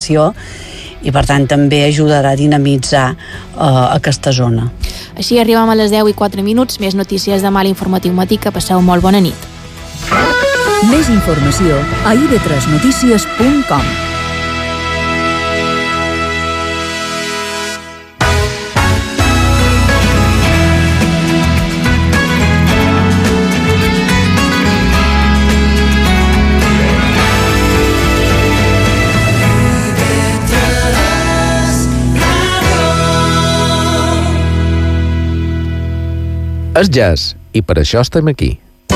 població i per tant també ajudarà a dinamitzar aquesta zona. Així arribem a les 10:04, més notícies demà a l'Informatiu Matí, que passeu molt bona nit. Més informació a ib3notícies.com. És jazz, i per això estem aquí.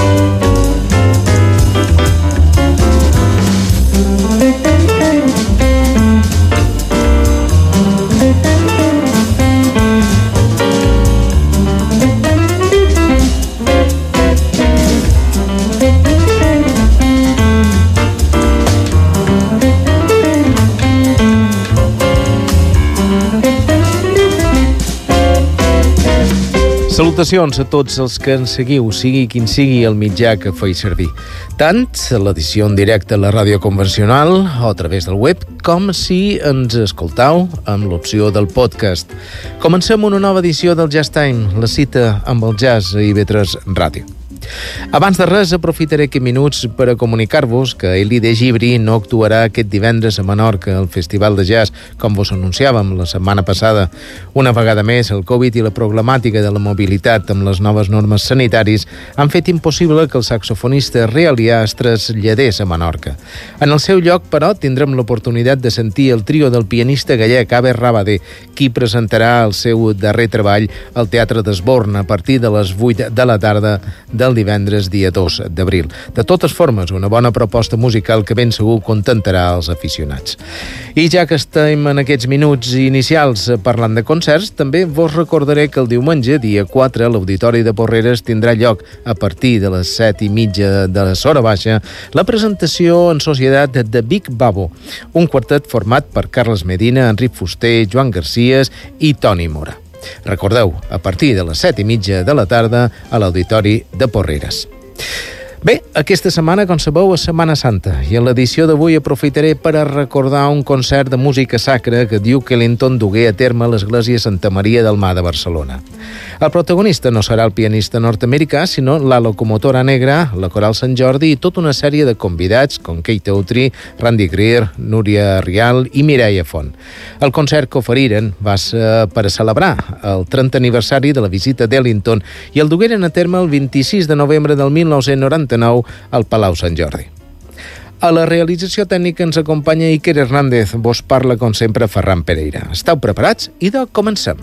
Salutacions a tots els que ens seguiu, sigui quin sigui el mitjà que feu servir. Tant l'edició en directe a la ràdio convencional o a través del web, com si ens escoltau amb l'opció del podcast. Comencem una nova edició del Jazz Time, la cita amb el jazz a IB3 Ràdio. Abans de res, aprofitaré aquests minuts per a comunicar-vos que Elide Gibri no actuarà aquest divendres a Menorca al Festival de Jazz, com vos anunciàvem la setmana passada. Una vegada més, el Covid i la problemàtica de la mobilitat amb les noves normes sanitaris han fet impossible que el saxofonista Realià es traslladés a Menorca. En el seu lloc, però, tindrem l'oportunitat de sentir el trio del pianista gallec Abe Rabadé, qui presentarà el seu darrer treball al Teatre d'Esborn a partir de les 8 de la tarda del divendres dia 2 d'abril. De totes formes, una bona proposta musical que ben segur contentarà els aficionats. I ja que estem en aquests minuts inicials parlant de concerts, també vos recordaré que el diumenge, dia 4, l'Auditori de Porreres tindrà lloc a partir de les 7:30 de l'hora baixa la presentació en societat de Big Babo, un quartet format per Carles Medina, Enric Fuster, Joan Garcías i Toni Mora. Recordeu, a partir de les 7:30 de la tarda a l'Auditori de Porreres. Bé, aquesta setmana, com sabeu, és Setmana Santa i en l'edició d'avui aprofitaré per a recordar un concert de música sacra que Duke Ellington dugué a terme a l'Església Santa Maria del Mar de Barcelona. El protagonista no serà el pianista nord-americà, sinó la locomotora negra, la Coral Sant Jordi i tota una sèrie de convidats com Kate Autry, Randy Greer, Núria Rial i Mireia Font. El concert que oferiren va ser per a celebrar el 30 aniversari de la visita d'Ellington i el dugueren a terme el 26 de novembre del 1999 al Palau Sant Jordi. A la realització tècnica ens acompanya Iker Hernández. Vos parla, com sempre, Ferran Pereira. Esteu preparats? Idò, comencem.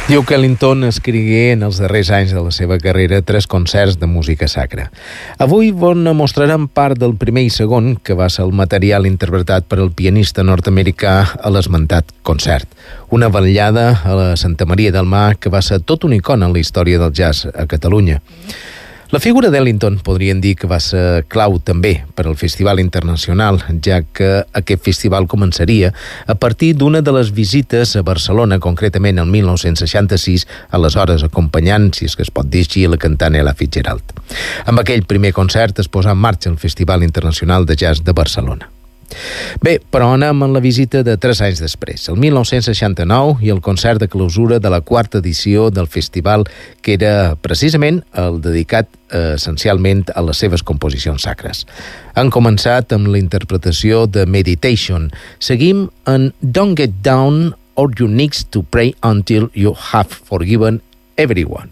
Duke Ellington escrigué en els darrers anys de la seva carrera 3 concerts de música sacra. Avui mostrarem part del primer i segon, que va ser el material interpretat per el pianista nord-americà a l'esmentat concert. Una vetllada a la Santa Maria del Mar que va ser tot una icona en la història del jazz a Catalunya. La figura d'Ellington podríem dir que va ser clau també per al Festival Internacional, ja que aquest festival començaria a partir d'una de les visites a Barcelona, concretament el 1966, aleshores acompanyant, si és que es pot dir així, la cantant Ella Fitzgerald. Amb aquell primer concert es posà en marxa el Festival Internacional de Jazz de Barcelona. Bé, però anem en la visita de 3 anys després, el 1969, i el concert de clausura de la 4ª edició del festival, que era precisament el dedicat essencialment a les seves composicions sacres. Han començat amb la interpretació de Meditation. Seguim en Don't Get Down or Your Knees to Pray Until You Have Forgiven Everyone.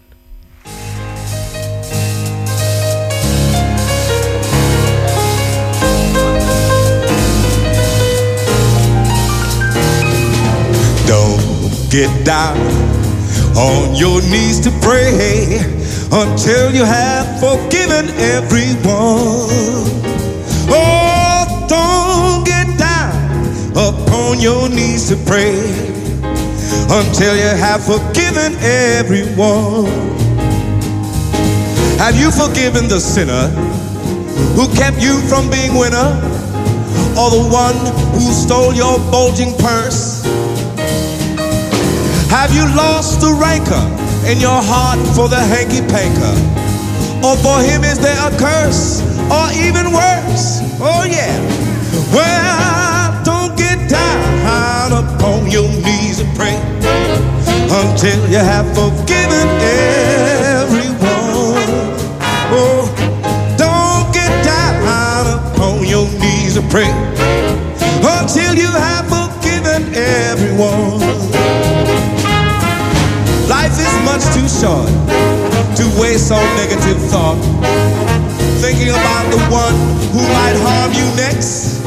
Don't get down on your knees to pray until you have forgiven everyone. Oh, don't get down upon your knees to pray until you have forgiven everyone. Have you forgiven the sinner who kept you from being winner, or the one who stole your bulging purse? Have you lost the rancor in your heart for the hanky-panker? Or for him is there a curse, or even worse? Oh yeah. Well, don't get down upon your knees and pray until you have forgiven everyone. Oh, don't get down upon your knees and pray until you have forgiven everyone. Life is much too short to waste on negative thought, thinking about the one who might harm you next.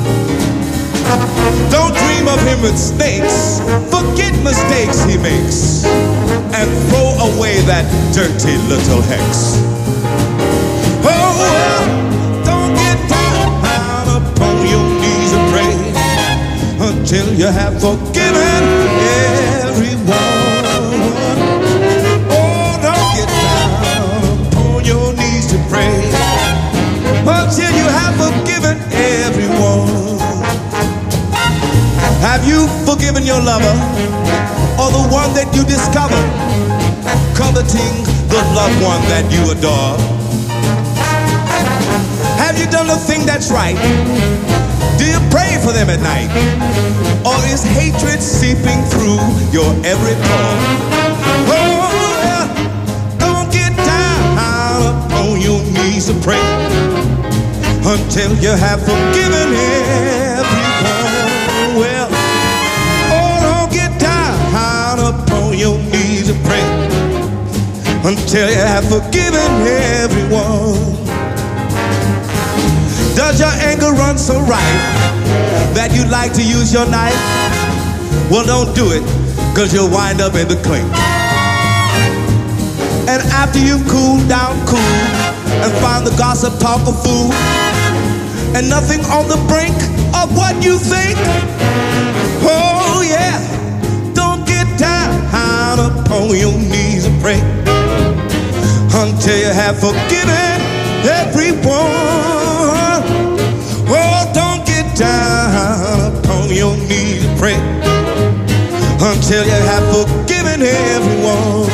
Don't dream of him with snakes, forget mistakes he makes, and throw away that dirty little hex. Oh, well, don't get down upon your knees and pray until you have forgiven everyone. Until you have forgiven everyone. Have you forgiven your lover, or the one that you discover coveting the loved one that you adore? Have you done the thing that's right? Do you pray for them at night, or is hatred seeping through your every pore? Oh, yeah. Don't get down on your knees to pray until you have forgiven everyone. Well, oh, don't get down upon your knees and pray until you have forgiven everyone. Does your anger run so ripe that you like to use your knife? Well, don't do it, 'cause you'll wind up in the clink. And after you've cooled down cool and found the gossip talk a fool, and nothing on the brink of what you think, oh yeah, don't get down upon your knees and pray until you have forgiven everyone. Oh, don't get down upon your knees and pray until you have forgiven everyone.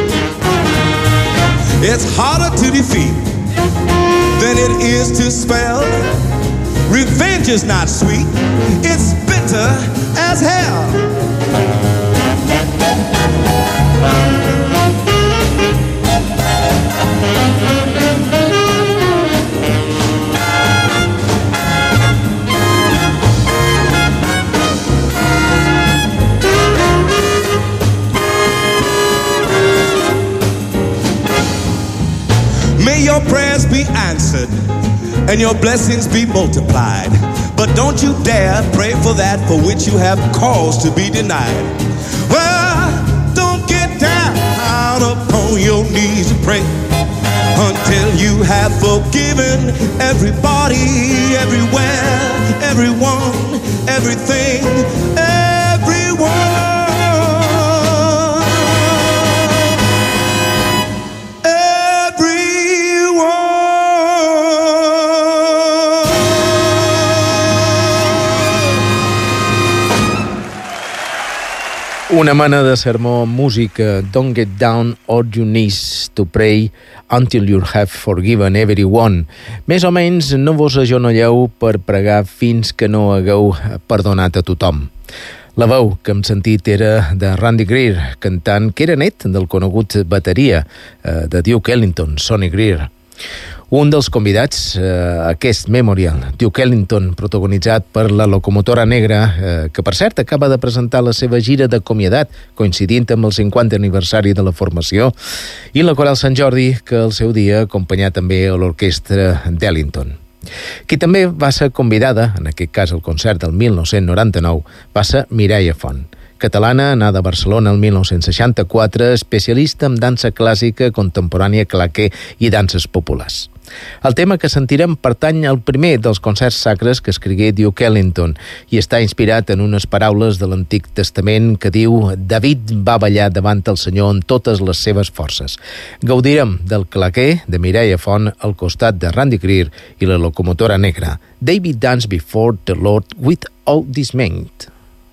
It's harder to defeat than it is to spell. Revenge is not sweet, it's bitter as hell. May your prayers be answered and your blessings be multiplied. But don't you dare pray for that for which you have cause to be denied. Well, don't get on your knees and pray until you have forgiven everybody, everywhere, everyone, everything, everyone. Una mena de sermó, música, Don't get down on your knees to pray until you have forgiven everyone. Més o menys, no vos agenolleu per pregar fins que no hagueu perdonat a tothom. La veu que hem sentit era de Randy Greer, cantant que era net del conegut bateria de Duke Ellington, Sonny Greer. Un dels convidats a aquest memorial, Duke Ellington, protagonitzat per la Locomotora Negra, que per cert acaba de presentar la seva gira d'acomiadat, coincidint amb el 50 aniversari de la formació, i la Coral Sant Jordi, que al seu dia acompanyà també a l'orquestra d'Ellington. Qui també va ser convidada, en aquest cas al concert del 1999, va ser Mireia Font, catalana, nada a Barcelona el 1964, especialista en dansa clàssica, contemporània, claqué i danses populars. El tema que sentirem pertany al primer dels concerts sacres que escrigué Duke Ellington i està inspirat en unes paraules de l'Antic Testament que diu «David va ballar davant el Senyor en totes les seves forces». Gaudirem del claqué de Mireia Font al costat de Randy Greer i la Locomotora Negra. David danced before the Lord without dismayed.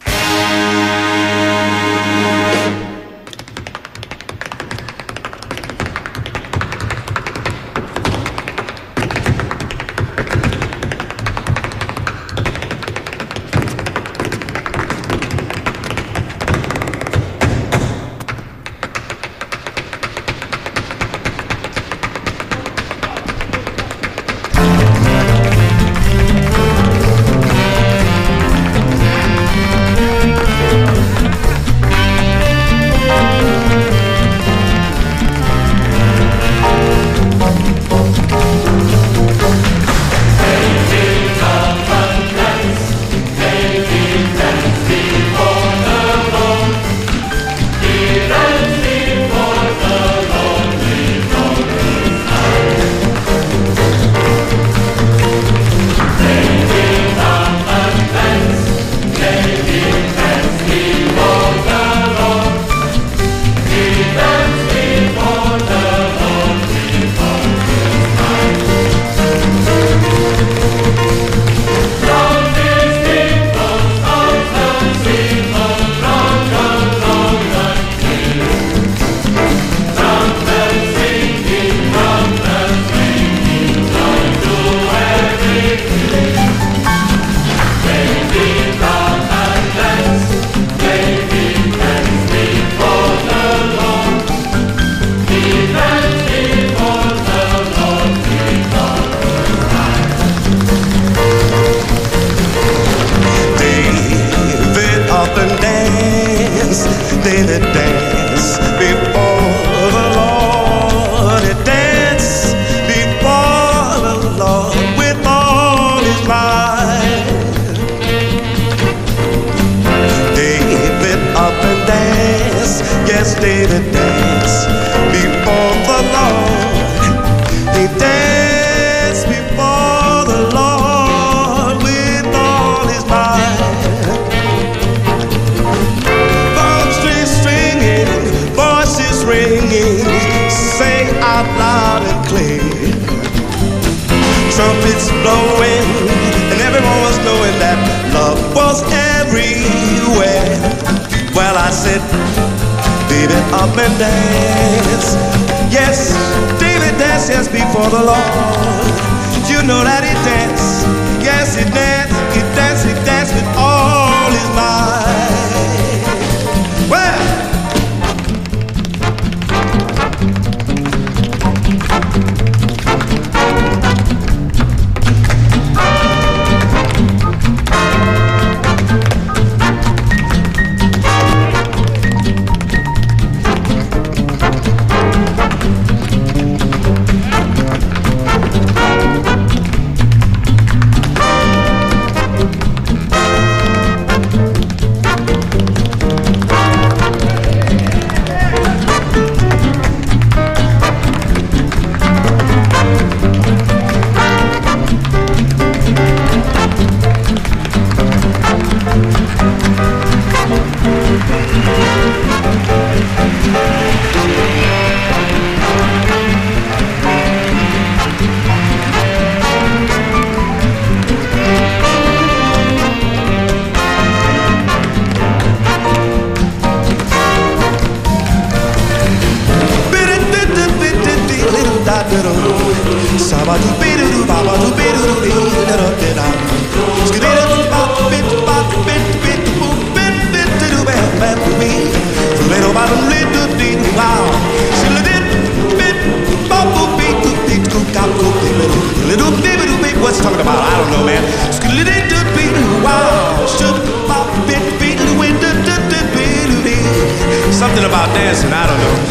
Trumpets blowing, and everyone was knowing that love was everywhere. Well, I said, David, up and dance. Yes, David danced, yes, before the Lord. You know that he danced. Yes, he danced, he danced, he danced with all his might. Well, What's talking about? I don't know, man. Something about dancing, I don't know.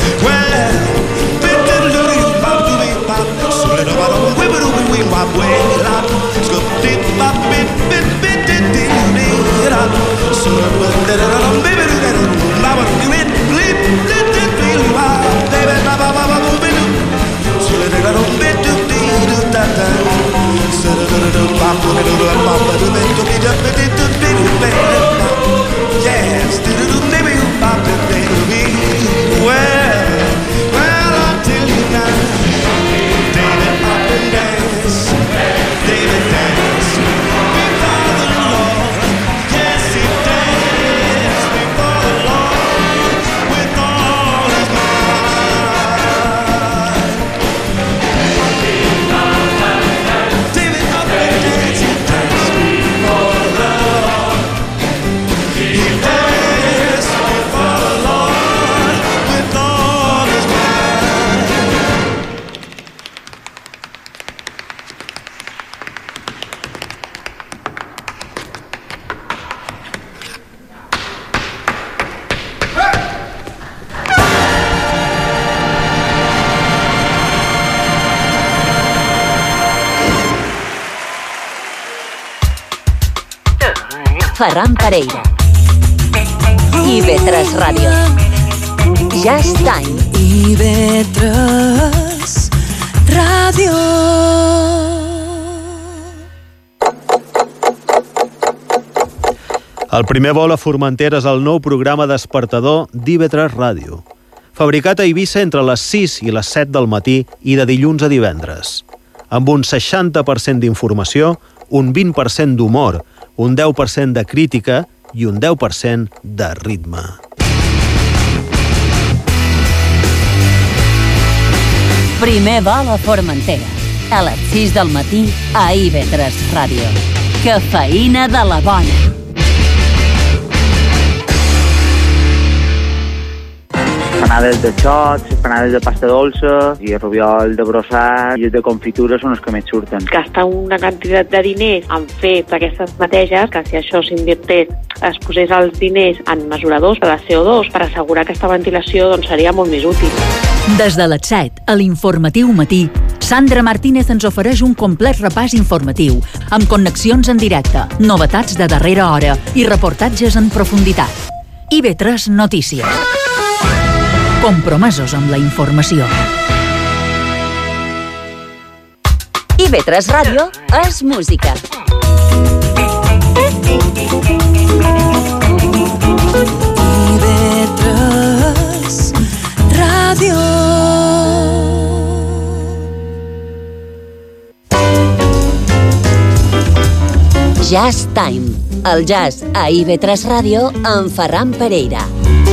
Ferran Pereira. IB3 Ràdio. Just Time. IB3 Ràdio. El primer vol a Formentera és el nou programa despertador d'IB3 Ràdio. Fabricat a Eivissa entre les 6 i les 7 del matí i de dilluns a divendres. Amb un 60% d'informació, un 20% d'humor, un 10% de crítica i un 10% de ritme. Primer vol a Formentera. A les 6 del matí a IB3 Ràdio. Cafeïna de la bona. Panades de xocs, panades de pasta dolça i el rubiol de brossar i de confitura són els que més surten. Gastar una quantitat de diners en fer aquestes neteges, que si això s'invertés, es posés els diners en mesuradors de la CO2 per assegurar aquesta ventilació, doncs seria molt més útil. Des de les 7, a l'informatiu matí, Sandra Martínez ens ofereix un complet repàs informatiu, amb connexions en directe, novetats de darrera hora i reportatges en profunditat. IB3 Notícies. Compromesos amb la informació. IB3 Ràdio és música. IB3 Ràdio. Jazz Time. El jazz a IB3 Ràdio amb Ferran Pereira.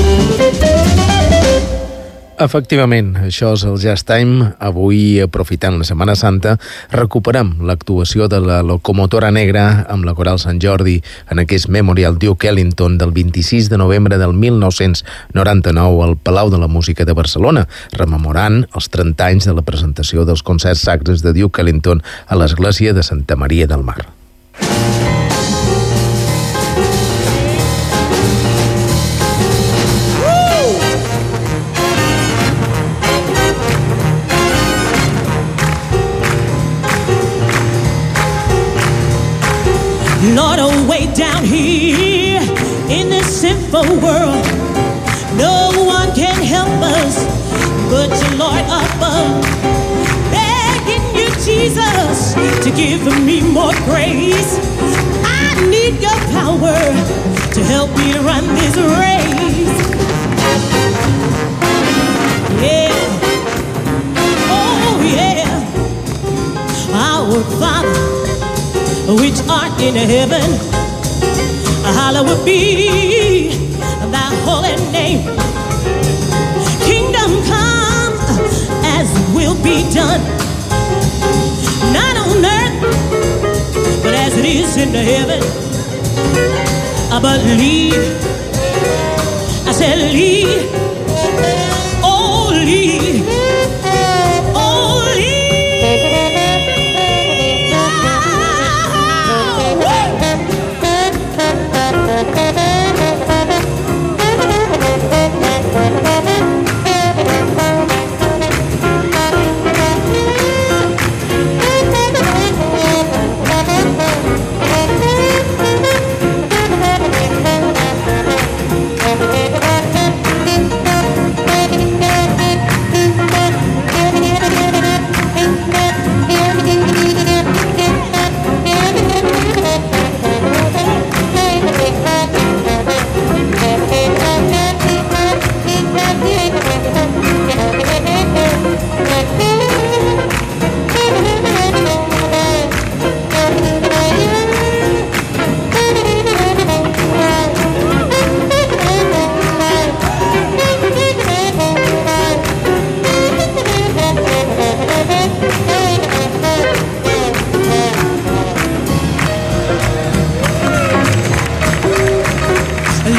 Efectivament, això és el Jazz Time. Avui, aprofitant la Setmana Santa, recuperem l'actuació de la Locomotora Negra amb la Coral Sant Jordi en aquest Memorial Duke Ellington del 26 de novembre del 1999 al Palau de la Música de Barcelona, rememorant els 30 anys de la presentació dels concerts sacres de Duke Ellington a l'església de Santa Maria del Mar. Lord, away down here in this sinful world, no one can help us but you, Lord, above. Begging you, Jesus, to give me more grace. I need your power to help me run this race. Yeah, oh yeah, our Father, which art in heaven, hallowed be thy holy name. Kingdom come, as will be done, not on earth, but as it is in the heaven. I believe, I said lead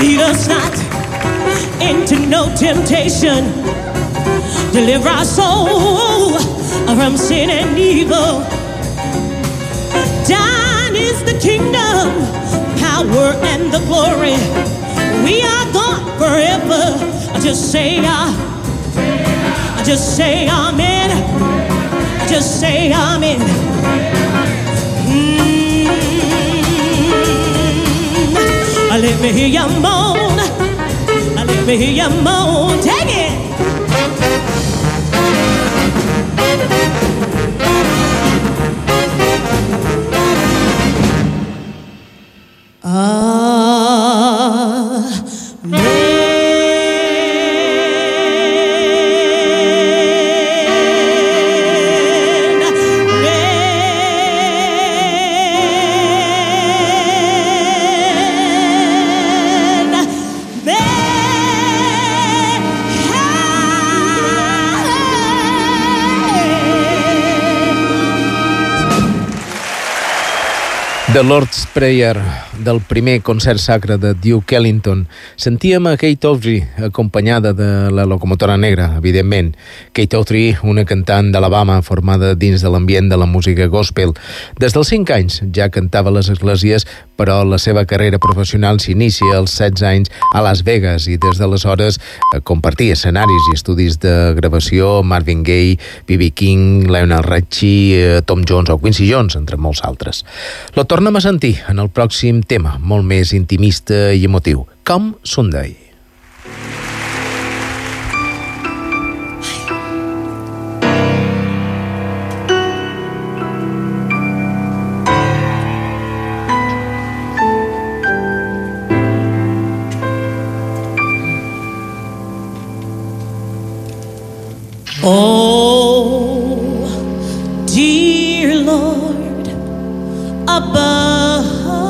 Lead us not into no temptation. Deliver our soul from sin and evil. Thine is the kingdom, power and the glory. We are gone forever. Just say just say amen. Just say amen. Let me hear you moan. Let me hear you moan. Take it. The Lord's Prayer, del primer concert sacre de Duke Ellington. Sentíem a Kate Autry, acompanyada de la locomotora negra, evidentment. Kate Autry, una cantant d'Alabama formada dins de l'ambient de la música gospel. Des dels 5 anys ja cantava a les esglésies, però la seva carrera professional s'inicia als 16 anys a Las Vegas i des d'aleshores compartia escenaris i estudis de gravació amb Marvin Gaye, B.B. King, Lionel Richie, Tom Jones o Quincy Jones, entre molts altres. La tornem a sentir en el pròxim tema, molt més intimista i emotiu, Come Sunday. Oh, dear Lord, above,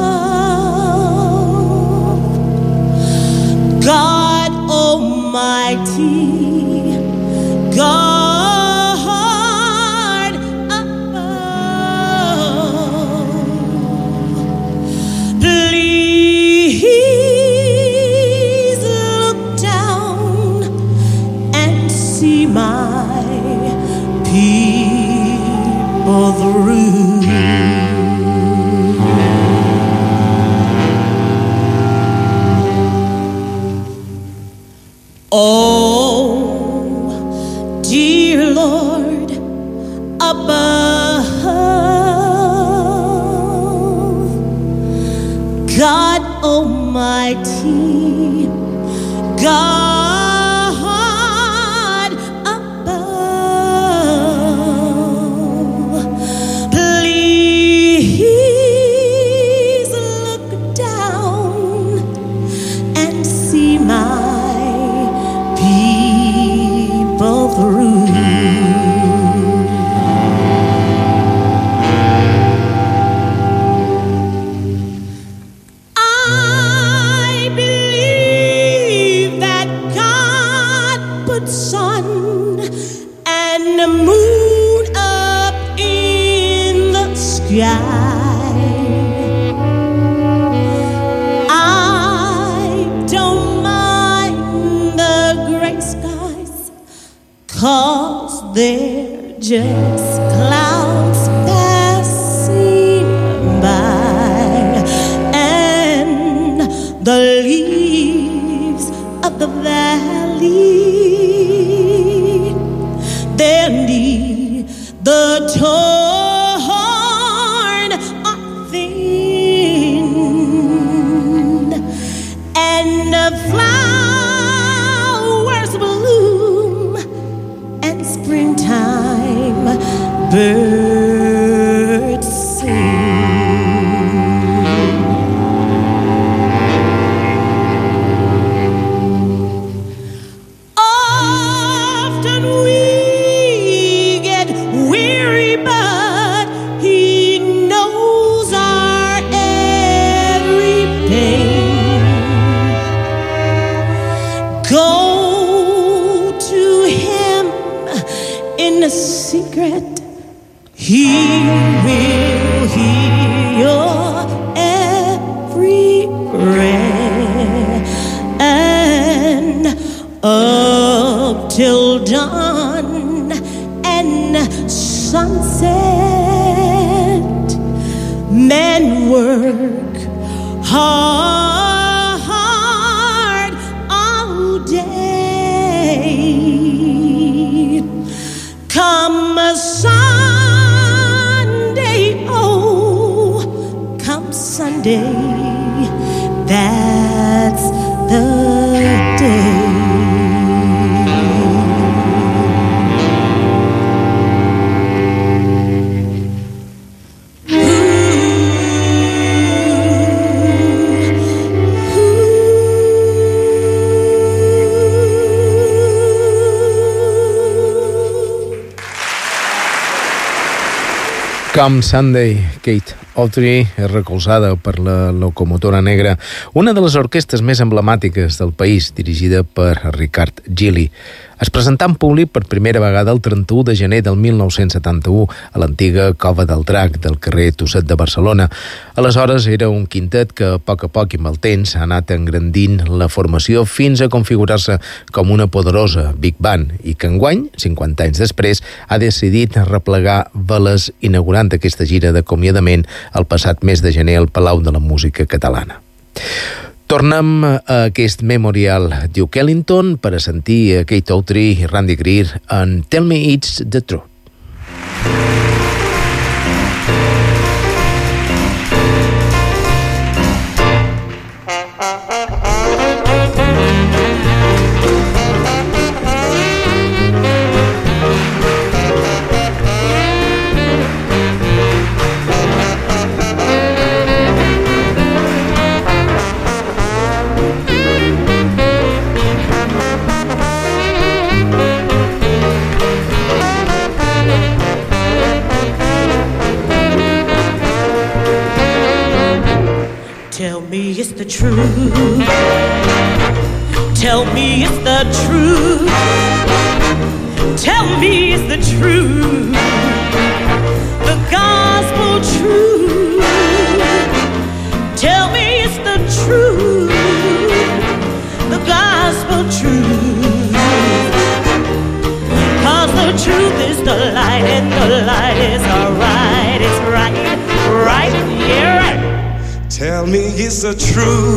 God Almighty, God above, please look down and see my people through. Oh, dear Lord, above, God Almighty, God above, please look down and see my people through. I believe that God put sun and the moon up in the sky. I don't mind the gray skies, 'cause they're just clouds passing by, and the leaves of the valley, they need the torn are thin, and the flowers bloom, and springtime birds sing. Often we get weary, but He knows our every pain. Go to Him in the secret, He will hear your every prayer. till dawn and sunset. Men work hard all day. Come a Sunday, oh, come Sunday, that's the day. Come Sunday, Kate Autry és recolzada per la Locomotora Negra, una de les orquestres més emblemàtiques del país, dirigida per Ricard Gili. Es presentà en públic per primera vegada el 31 de gener del 1971 a l'antiga Cova del Drac del carrer Tusset de Barcelona. Aleshores era un quintet que a poc i amb el temps ha anat engrandint la formació fins a configurar-se com una poderosa Big Band i que enguany, 50 anys després, ha decidit replegar veles inaugurant aquesta gira d'acomiadament el passat mes de gener al Palau de la Música Catalana. Tornem a aquest memorial Duke Ellington per a sentir a Kate Autry i Randy Greer en Tell Me It's the Truth. It's the truth. Tell me it's the truth. Tell me it's the truth. The gospel truth. Tell me it's the truth. The gospel truth. 'Cause the truth is the light and the light is alright. It's right, right, yeah, right. Tell me it's the truth.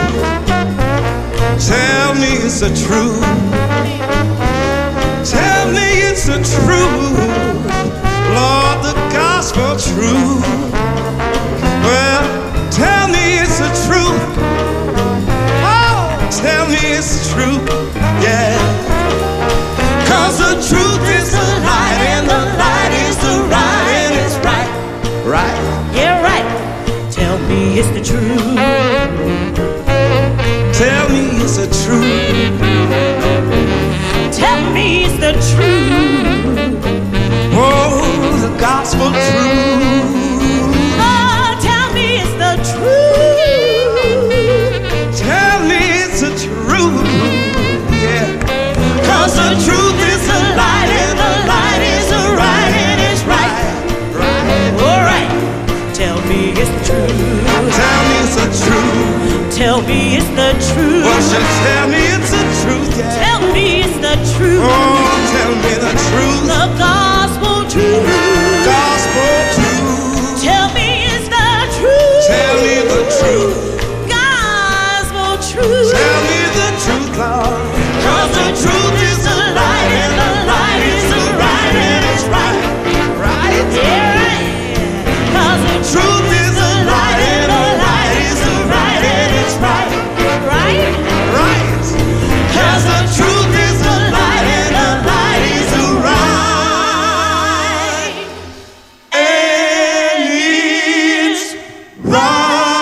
Tell me it's the truth. Tell me it's the truth. Lord, the gospel truth. Well, tell me it's the truth. Oh, tell me it's the truth. Yeah. 'Cause the truth is the light and the light is the right and it's right. Right? Yeah, right. Tell me it's the truth. Tell me it's the truth. Tell me it's the truth. Oh, the gospel truth. Oh, tell me it's the truth. Tell me it's the truth. Yeah. 'Cause the truth is the light and the light is the right and it's right. Right. All right. Tell me it's the truth. Tell me it's the truth. Tell me it's the truth. Won't you tell me it's the truth? Yeah. Tell me it's the truth. Oh, tell me the truth. The gospel truth. Gospel truth. Tell me it's the truth. Tell me the truth. Gospel truth. Tell me the truth, Lord. 'Cause the truth is the light and the light is the right and it's right. Right? Yeah, right. 'Cause the Truth is the light and the light is the right and it's right. right. Right. 'Cause the truth is the light and the light is the right. And it's right.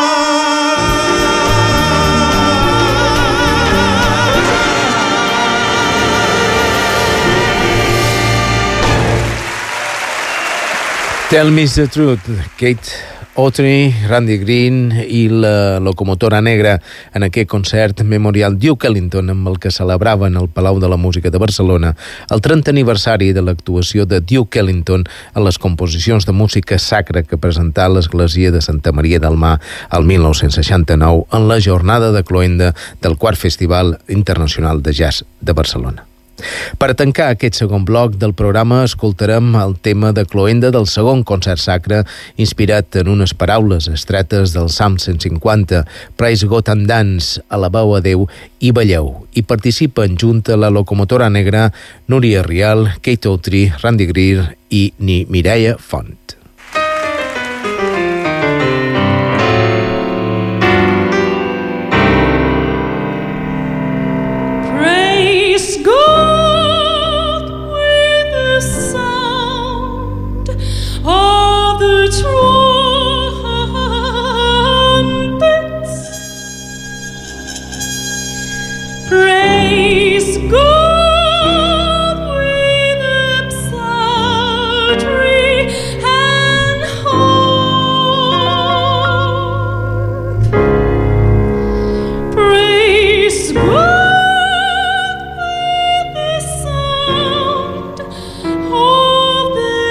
Tell Me the Truth, Kate Autry, Randy Greer i la Locomotora Negra en aquest concert memorial Duke Ellington amb el que celebraven al Palau de la Música de Barcelona el 30 aniversari de l'actuació de Duke Ellington en les composicions de música sacra que presentà a l'església de Santa Maria del Mar el 1969 en la jornada de cloenda del 4 Festival Internacional de Jazz de Barcelona. Per tancar aquest segon bloc del programa escoltarem el tema de cloenda del segon concert sacre inspirat en unes paraules estretes del Salm 150, Praise God and Dance, alabeu a Déu i balleu. Hi participen junta la locomotora negra, Núria Rial, Kate Autry, Randy Greer i Mireia Font. Praise God with the psaltery and harp. Praise God with the sound of the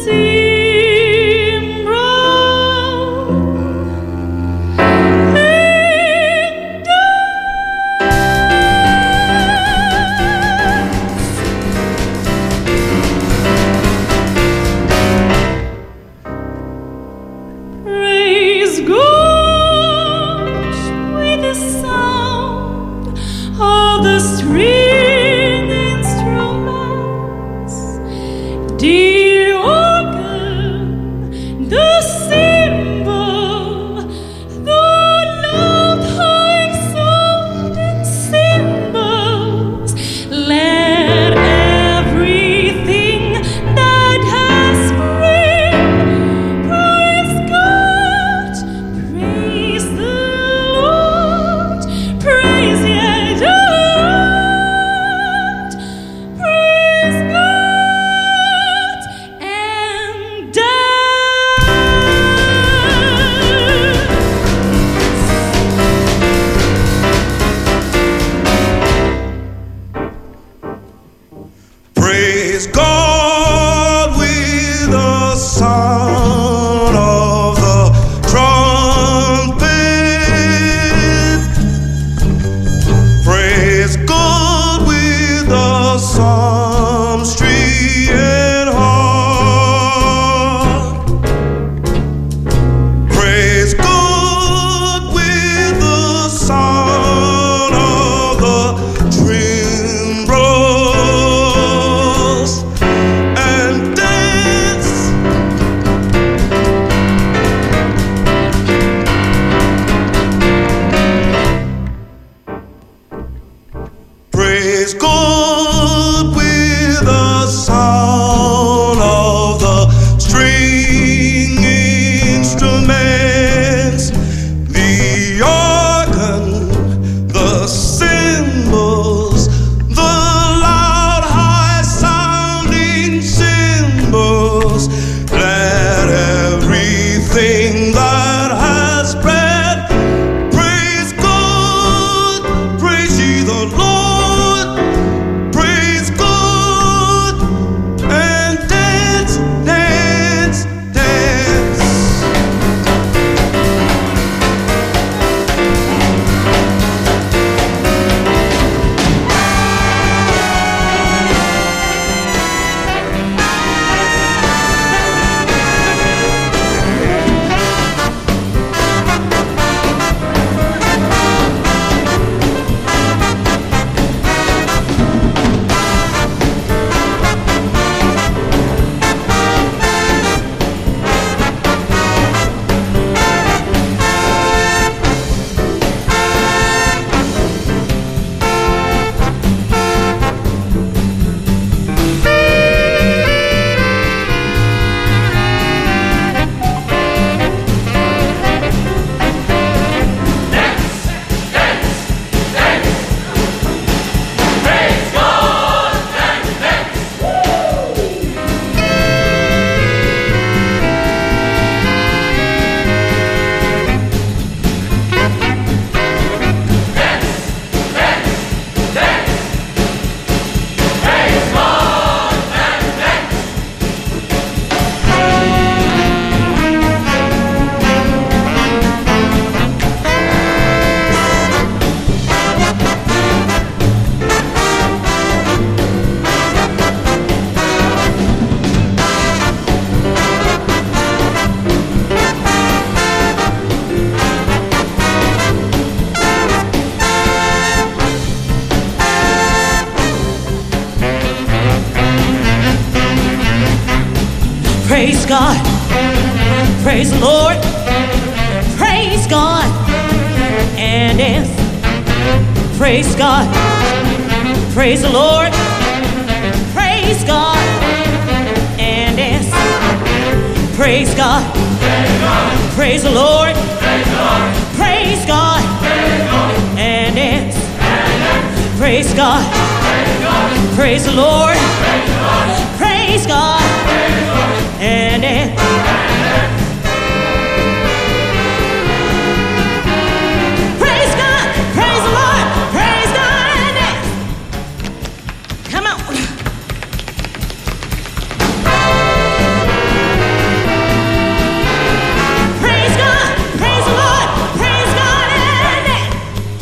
string instruments, the organ, the cymbal, the loud high sounding cymbals. Let everything that has spring praise God, praise the Lord, praise ye the Praise God with the sound of the trumpet. Praise God with the psalmistry and harp. Praise God with the sound of the timbrels and dance. Praise God with the sound of the string instruments, the organ, the cymbals, the loud high sounding cymbals. Let everything that has breath praise God, praise ye the Lord, Praise God. Praise the Lord. Praise God. And dance. Praise God. Praise the Lord. Praise God. And dance. Praise God. Praise the Lord. Praise God. And dance. Praise God. Praise the Lord. Praise God. And dance. Praise God. Praise the Lord. Praise God. And dance. Come on. Praise God. Praise the Lord. Praise God. And dance.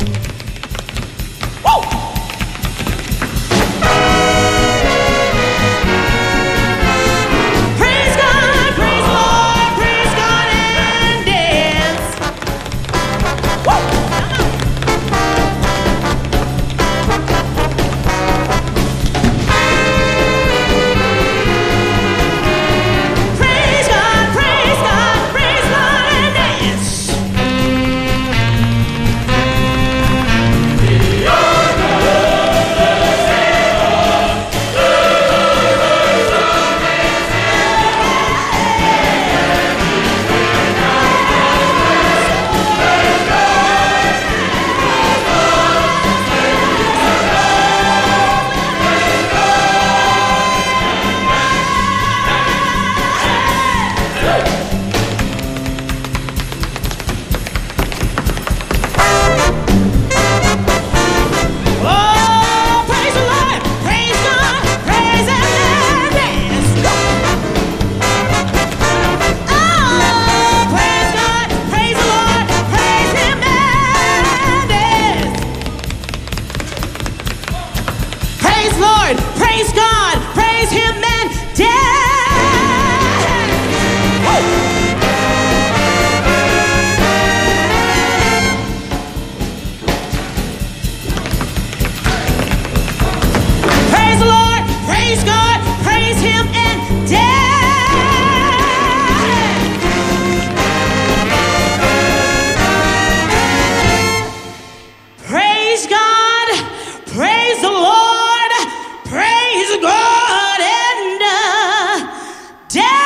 Woo! Praise God, praise the Lord, praise God and dance. Woo! Praise God, praise God, praise God and dance. Oh, praise the Lord, praise God, praise and dance. Oh, praise God, praise the Lord, praise Him and dance. Praise Lord, praise God, praise Him and dance. Woo! Praise the Lord, praise God, praise Him and dance. Praise God, praise the Lord, praise God and dance.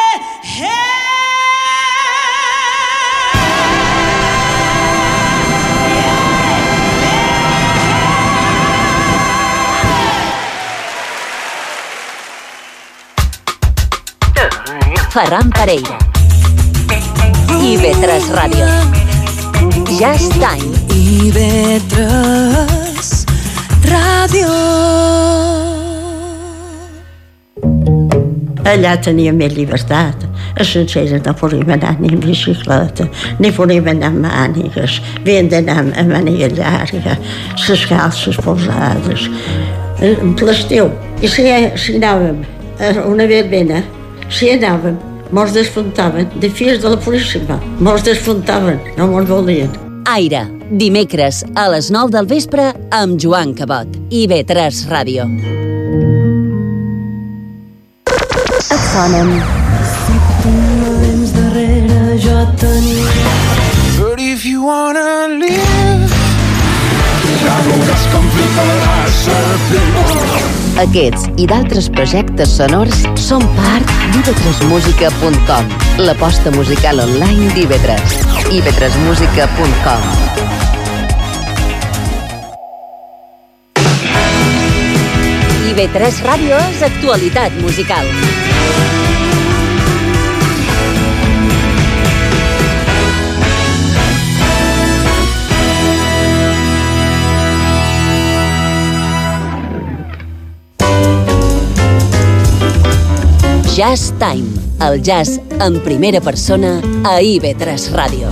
Ferran Pereira. IB3 Ràdio. Just Time. IB3 Ràdio. Allà tenia més llibertat. A Sencera no podíem anar ni en bicicleta, ni podíem anar amb mànigues. Havien d'anar amb màniga llarga, les calces posades. L'estiu. I si anàvem a una verbena, si anàvem, mos desfuntaven, de fies de la policia, mos desfuntaven, no mos volien. Aire, dimecres a les 9 del vespre amb Joan Cabot. IB3 Ràdio. Et sonen. Si tu no vens darrere, jo tenia. But if you wanna live, ja veuràs com fliparàs a Aquests i d'altres projectes sonors són part d'ib3musica.com, l'aposta musical online d'IB3. ib3musica.com. IB3 Ràdio és actualitat musical. Jazz Time, el jazz en primera persona a IB3 Ràdio.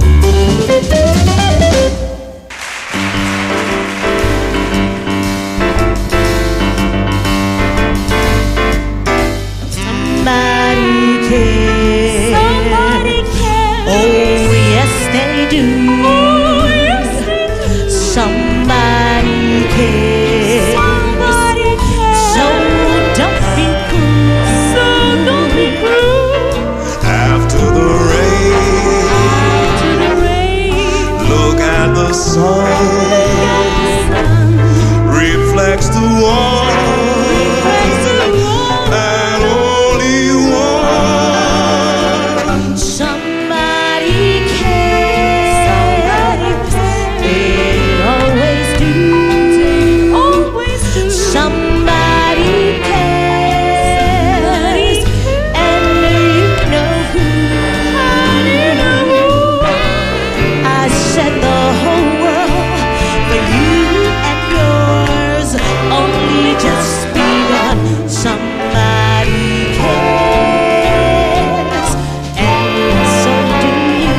Somebody cares. Somebody cares. Oh, yes they do. Oh, yes they do. Somebody cares. Somebody cares. So don't be cruel. So don't be cruel. just begun. Somebody cares, and so do you.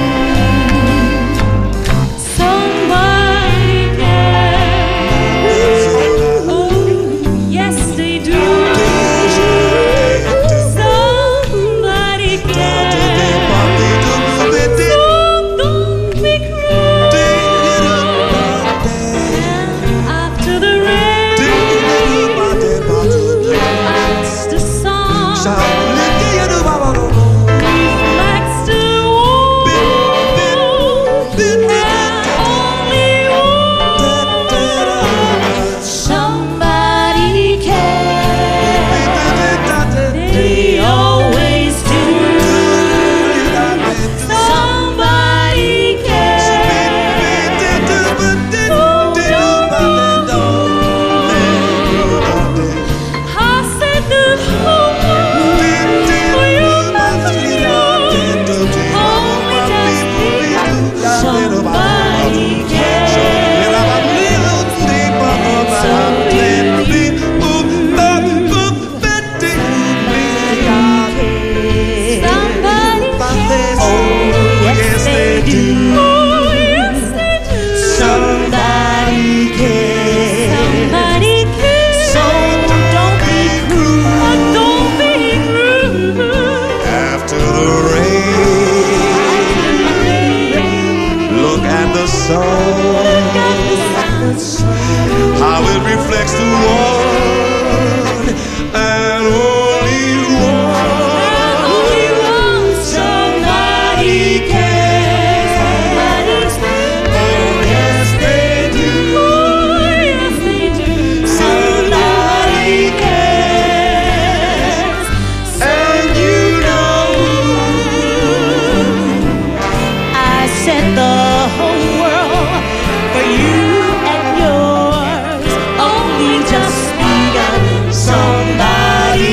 Somebody cares. Oh, yes they do. Somebody cares. So don't be cruel. After the rain, that's the song. Reflects the warmth and only warmth. Somebody cares. They always do. Somebody cares. I said the whole world for you must know. Only just because somebody cares. So somebody cares. Oh, yes they do. Oh, yes they do. Somebody cares. Somebody cares. So don't be cruel. Oh, don't be cruel. After the rain, look at the sun. How it reflects the one and only one. Somebody cares. Oh, yes they do. Oh, yes they do. Somebody cares. And you know, I set the whole world for you and yours. Only just begun. Somebody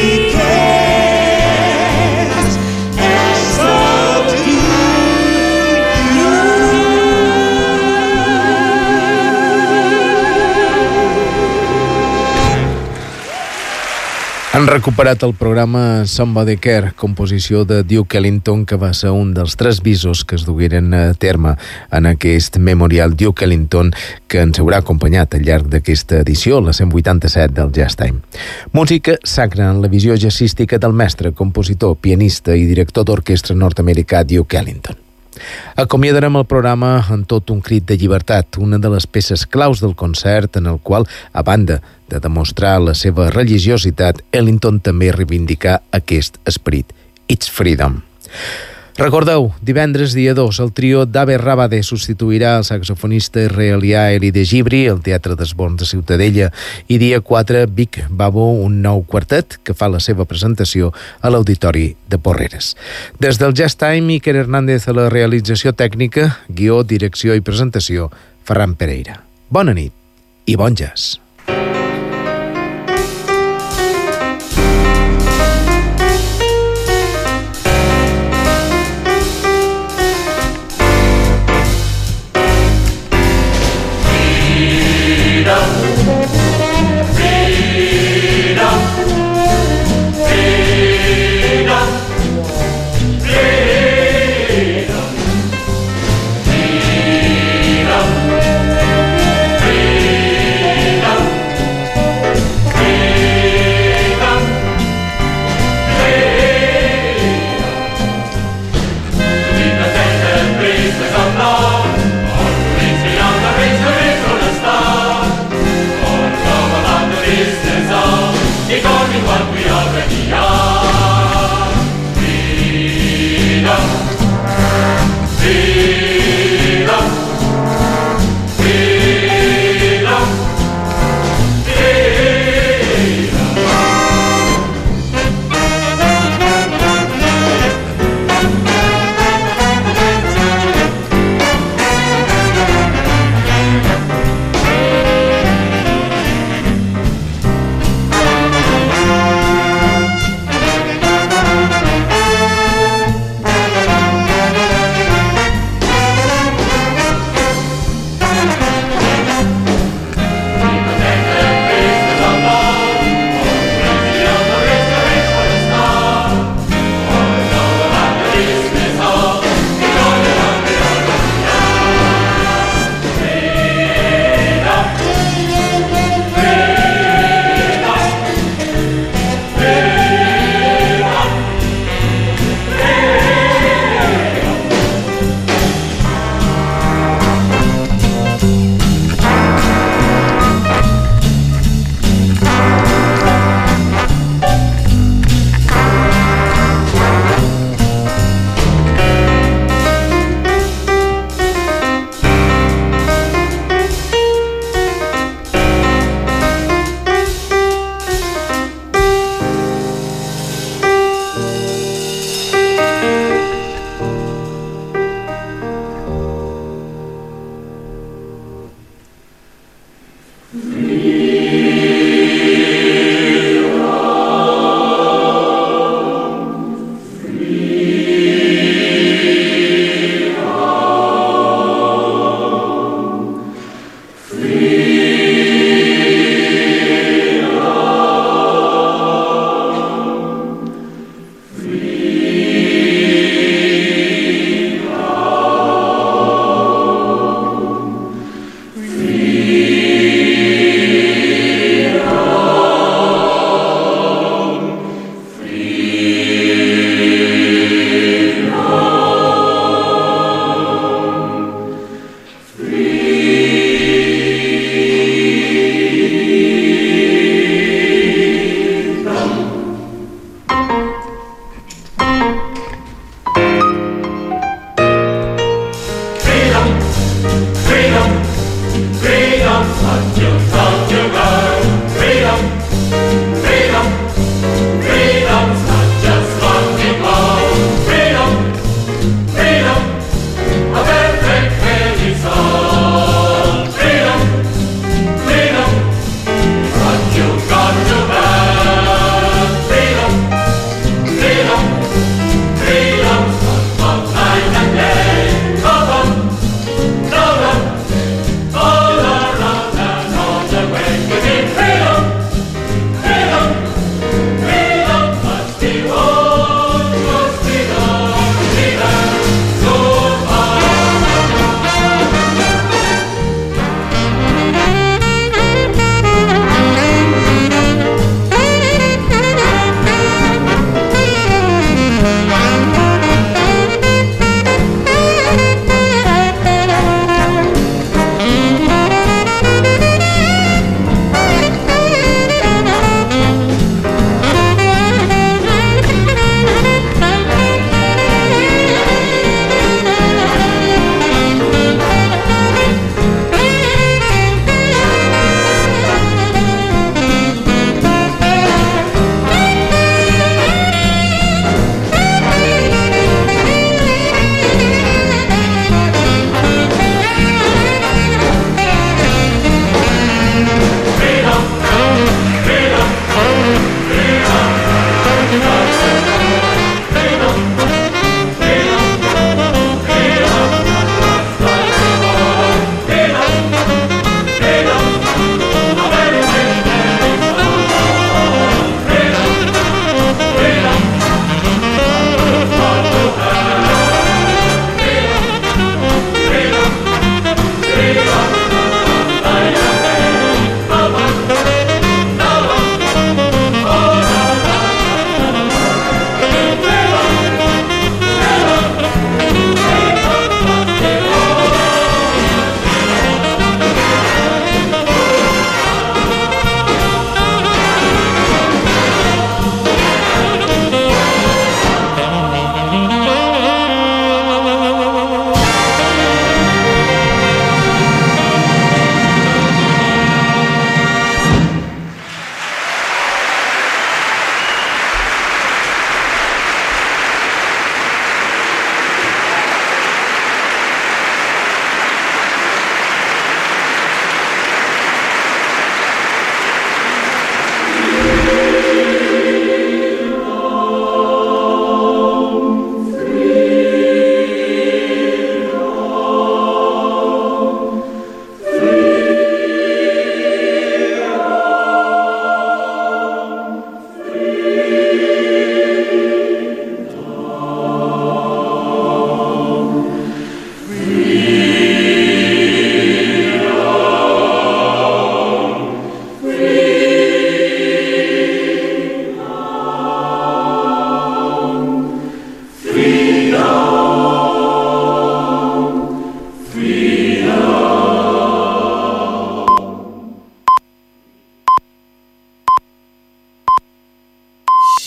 cares, and so do you. Han recuperat el programa Somebody Care, composició de Duke Ellington, que va ser un dels 3 visos que es dugueren a terme en aquest memorial Duke Ellington, que ens haurà acompanyat al llarg d'aquesta edició, la 187 del Jazz Time. Música sacra en la visió jazzística del mestre, compositor, pianista i director d'orquestra nord-americà Duke Ellington. Acomiadarem el programa amb tot un crit de llibertat, una de les peces claus del concert en el qual, a banda de demostrar la seva religiositat, Ellington també reivindicà aquest esperit. It's freedom. Recordeu, divendres dia 2, el trio d'Abe Rabade substituirà el saxofonista israelià Eli de Gibri al Teatre d'Esbons de Ciutadella, i dia 4, Vic Babo, un nou quartet que fa la seva presentació a l'Auditori de Porreres. Des del Jazz Time, Iker Hernández a la realització tècnica, guió, direcció i presentació, Ferran Pereira. Bona nit i bon jazz.